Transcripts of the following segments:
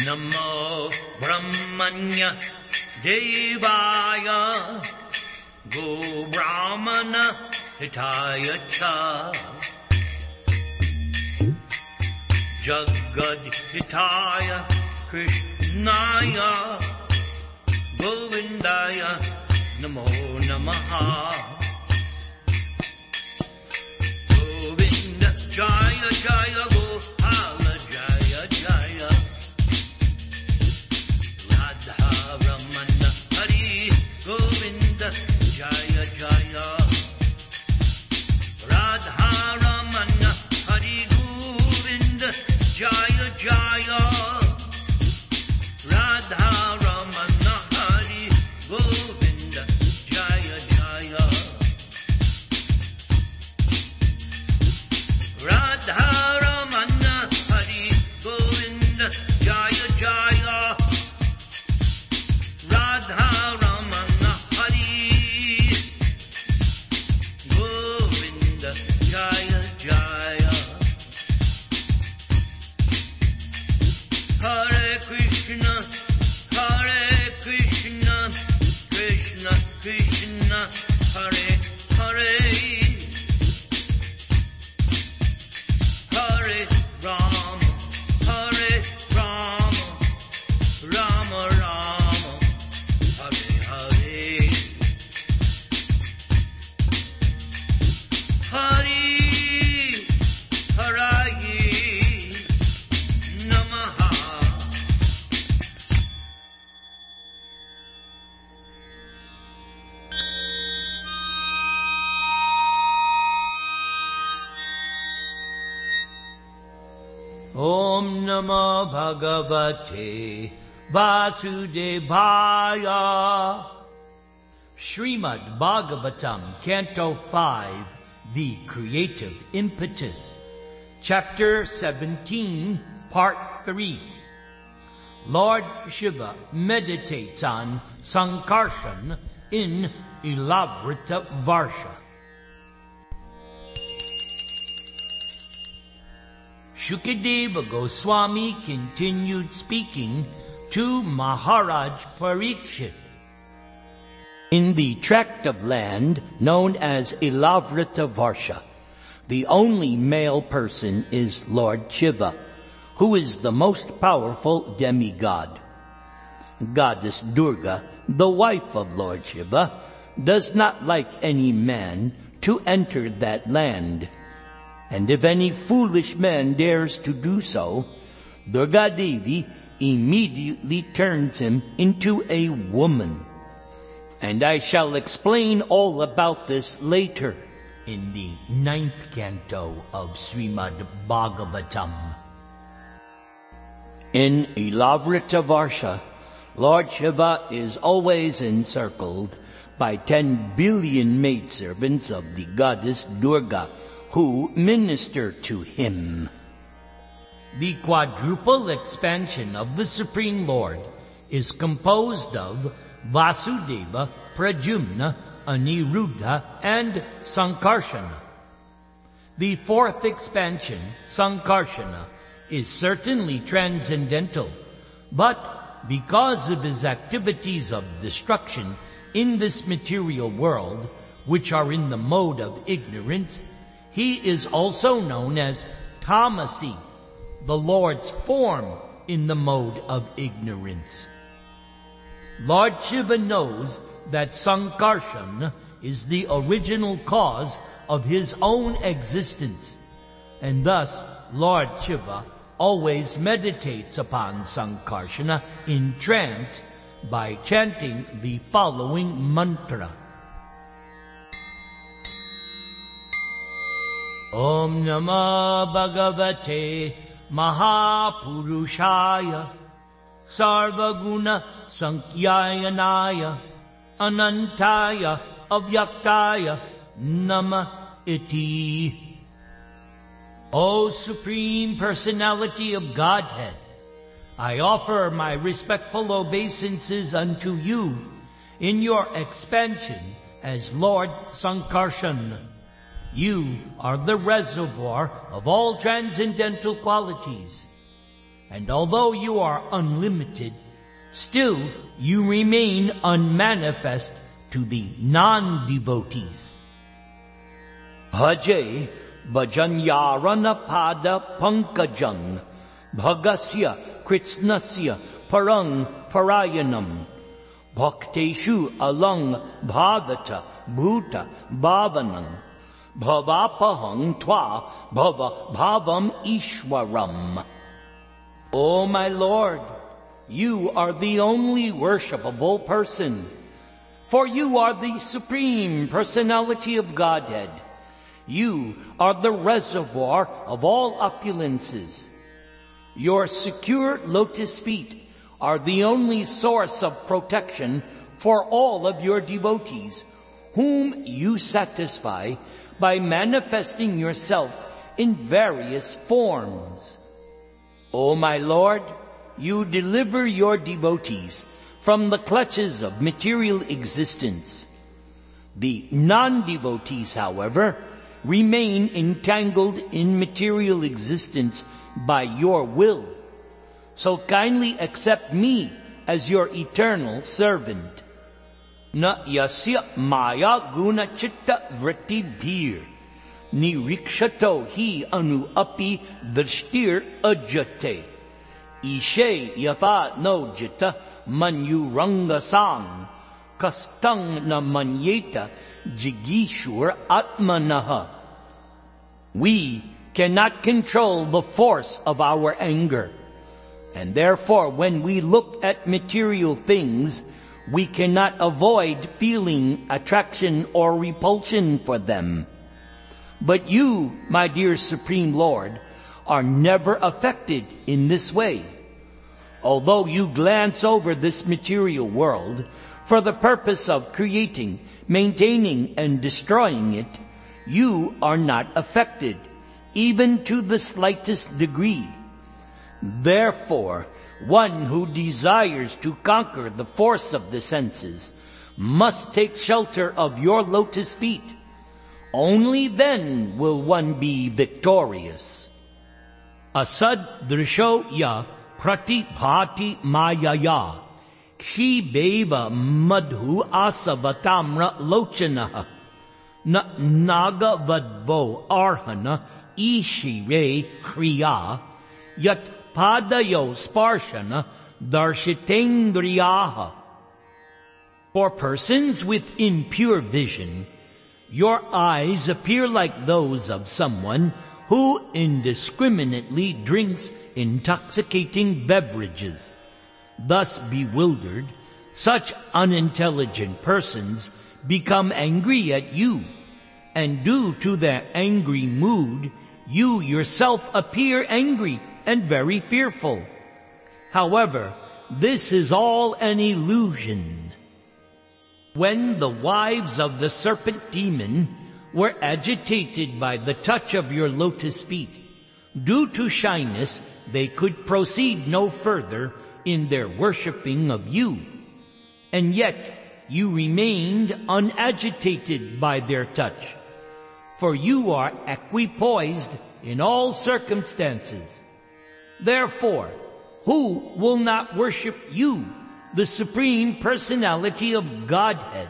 Namo Brahmanya Devaya Go Brahmana Hitaya Cha Jagad Hitaya Krishnaya Govindaya Namo Namaha Govinda Jaya Jaya Gopala Jaya Jaya Radha Ramana Hari Govinda Jaya Jaya Radha Ramana Hari Govinda Jaya Jaya Radha Ramana Hari Govinda Jaya Jaya Radha Ramana Hari Govinda Jaya Jaya Radha Ramana Hari Govinda Jaya Jaya Hare Krishna Krishna Krishna Hare Hare Hare Rama Rama Rama Hare Hare Hari Harayi Namaha Om Namo Bhagavate Vasudevaya. Srimad Bhagavatam, Canto 5, The Creative Impetus, Chapter 17, Part 3. Lord Shiva meditates on Sankarshan in Ilavrita Varsha. Shukadeva Goswami continued speaking to Maharaj Parikshit. In the tract of land known as Ilavrita Varsha, the only male person is Lord Shiva, who is the most powerful demigod. Goddess Durga, the wife of Lord Shiva, does not like any man to enter that land. And if any foolish man dares to do so, Durga Devi immediately turns him into a woman. And I shall explain all about this later in the 9th canto of Srimad Bhagavatam. In Ilavrita Varsha, Lord Shiva is always encircled by 10 billion maidservants of the goddess Durga, who minister to him. The quadruple expansion of the Supreme Lord is composed of Vasudeva, Pradyumna, Aniruddha, and Sankarshana. The fourth expansion, Sankarshana, is certainly transcendental, but because of his activities of destruction in this material world, which are in the mode of ignorance, he is also known as Tamasi, the Lord's form in the mode of ignorance. Lord Shiva knows that Sankarshan is the original cause of his own existence, and thus Lord Shiva always meditates upon Sankarshana in trance by chanting the following mantra. Om Namah Bhagavate Mahapurushaya Sarvaguna Sankyayanaya Anantaya Avyaktaya Nama Iti. O Supreme Personality of Godhead, I offer my respectful obeisances unto you in your expansion as Lord Sankarshan. You are the reservoir of all transcendental qualities. And although you are unlimited, still you remain unmanifest to the non-devotees. Bhaje bhajanyarana pada pankajang bhagasya kritsnasya parang parayanam bhakteshu alang bhavata bhuta bhavanam bhavapahang tva bhava bhavam ishwaram. O my Lord, you are the only worshipable person, for you are the Supreme Personality of Godhead. You are the reservoir of all opulences. Your secure lotus feet are the only source of protection for all of your devotees, whom you satisfy by manifesting yourself in various forms. O my Lord, you deliver your devotees from the clutches of material existence. The non-devotees, however, remain entangled in material existence by your will. So kindly accept me as your eternal servant. Na yasya maya guna chitta vritti bhir nirikshato hi anu api drishtir ajate ishe yapa no jita manyu rangasang kastang na manyeta jigishur atmanaha. We cannot control the force of our anger, and therefore when we look at material things, we cannot avoid feeling attraction or repulsion for them. But you, my dear Supreme Lord, are never affected in this way. Although you glance over this material world for the purpose of creating, maintaining, and destroying it, you are not affected, even to the slightest degree. Therefore, one who desires to conquer the force of the senses must take shelter of your lotus feet. Only then will one be victorious. Asad drisho ya pratibhati mayaya kshi beva madhu asavatamra lochanaha na naga vadvo arhana ishire kriya yat padayo sparshana darshitendriyaha. For persons with impure vision, your eyes appear like those of someone who indiscriminately drinks intoxicating beverages. Thus bewildered, such unintelligent persons become angry at you, and due to their angry mood, you yourself appear angry and very fearful. However, this is all an illusion. When the wives of the serpent demon were agitated by the touch of your lotus feet, due to shyness, they could proceed no further in their worshipping of you. And yet, you remained unagitated by their touch, for you are equipoised in all circumstances. Therefore, who will not worship you, the Supreme Personality of Godhead?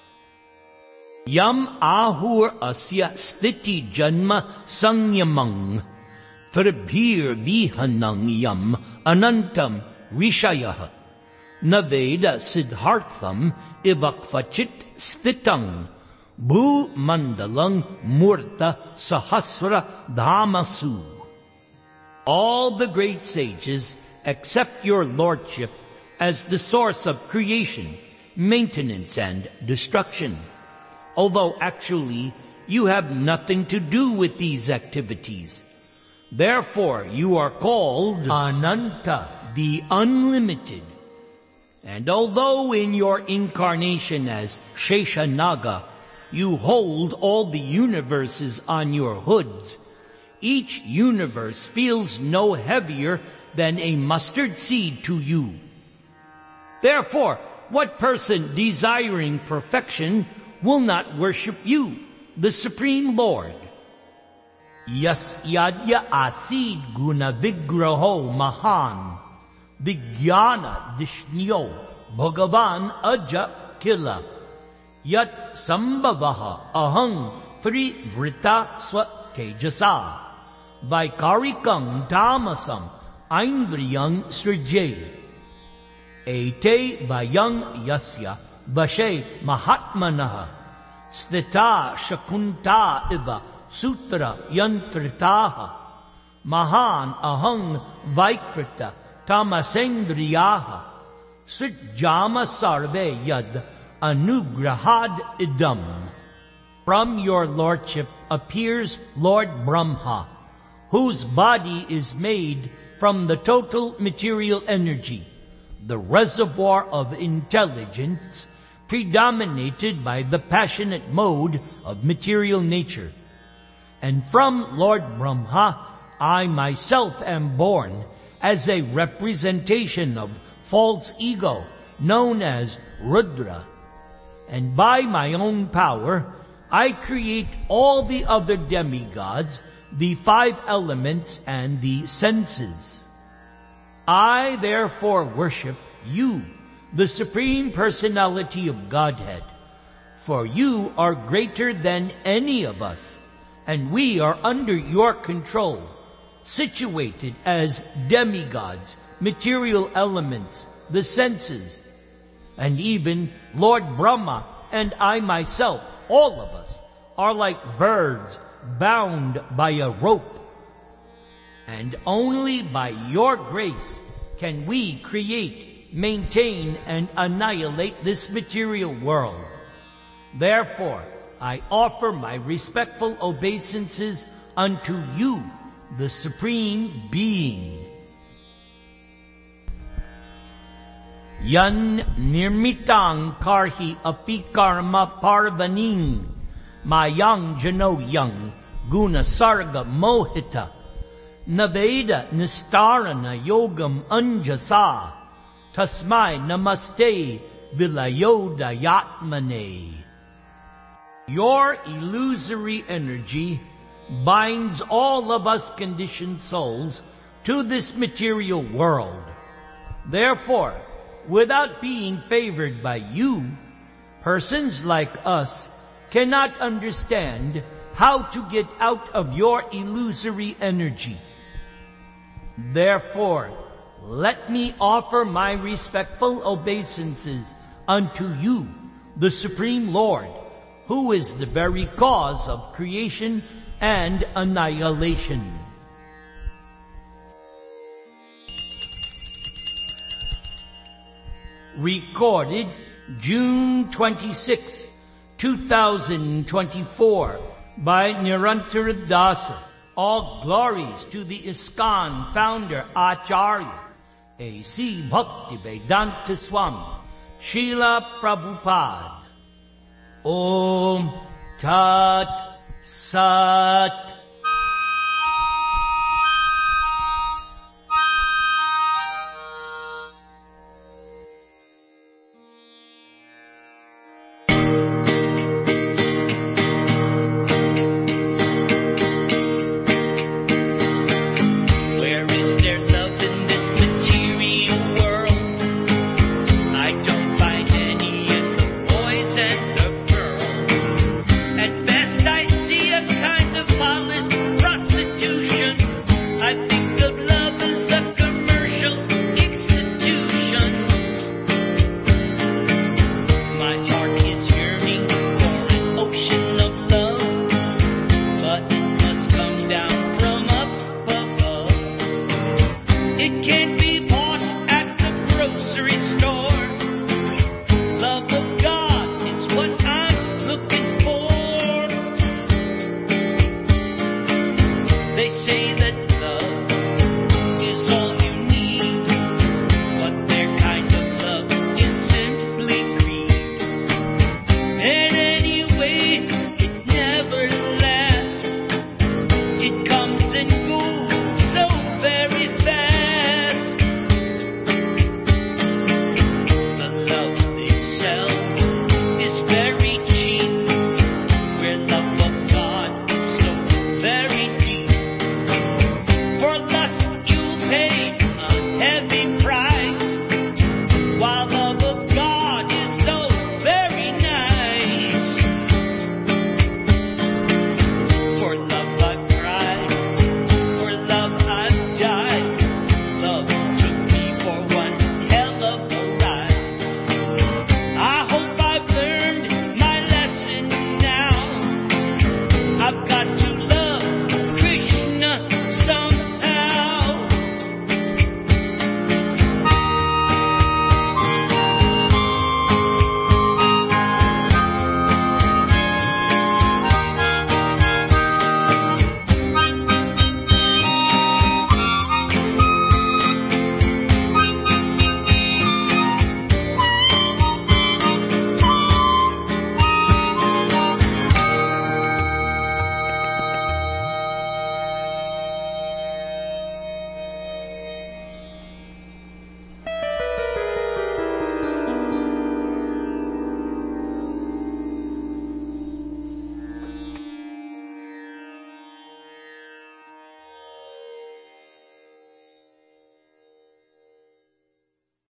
Yam ahur asya sthiti janma sanyamang tribhir vihanang yam anantam rishayah naveda siddhartham ivakvachit sthitang bhu mandalang murta sahasra dhamasu. All the great sages accept your lordship as the source of creation, maintenance, and destruction, although actually you have nothing to do with these activities. Therefore, you are called Ananta, the unlimited. And although in your incarnation as Sheshanaga, you hold all the universes on your hoods, each universe feels no heavier than a mustard seed to you. Therefore, what person desiring perfection will not worship you, the Supreme Lord? Yasyadya asid guna vigraho mahan, vigyana dishnyo bhagavan aja kila, yat sambhavaha ahang vrivrita swa tejasa, vaikarikam tamasam aindriyang srijay, ete vayang yasya vashe mahatmanaha, stita shakunta iva sutra yantritaha, mahan ahang vaikrita tamasendriyaha, srijama sarve yad anugrahad idam. From your lordship appears Lord Brahma, whose body is made from the total material energy, the reservoir of intelligence predominated by the passionate mode of material nature. And from Lord Brahma, I myself am born as a representation of false ego, known as Rudra. And by my own power, I create all the other demigods, the 5 elements, and the senses. I therefore worship you, the Supreme Personality of Godhead, for you are greater than any of us, and we are under your control, situated as demigods, material elements, the senses, and even Lord Brahma and I myself, all of us, are like birds bound by a rope. And only by your grace can we create, maintain, and annihilate this material world. Therefore, I offer my respectful obeisances unto you, the Supreme Being. Yan nirmitang karhi api karma parvaning, mayang jano yang guna sarga mohita, naveda nistarana yogam anjasa, tasmai namaste vilayoda yatmane. Your illusory energy binds all of us conditioned souls to this material world. Therefore, without being favored by you, persons like us cannot understand how to get out of your illusory energy. Therefore, let me offer my respectful obeisances unto you, the Supreme Lord, who is the very cause of creation and annihilation. Recorded June 26, 2024 by Nirantara Dasa. All glories to the ISKCON founder Acharya A.C. Bhaktivedanta Swami Srila Prabhupada. Om Tat Sat. And